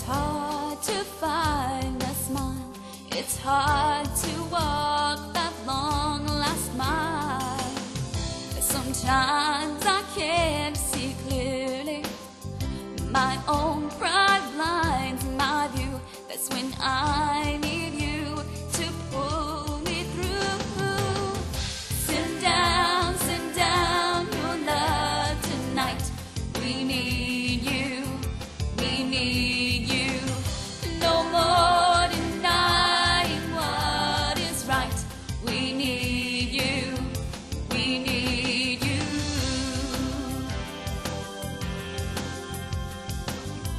hard to find a smile. It's hard to walk that long last mile. Sometimes I can't see clearly. My own pride blinds my view. That's when I need you to pull me through. Send down your love tonight. We need you, we need you. No more denying what is right. We need you, we need you.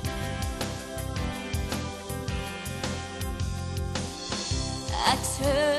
I turn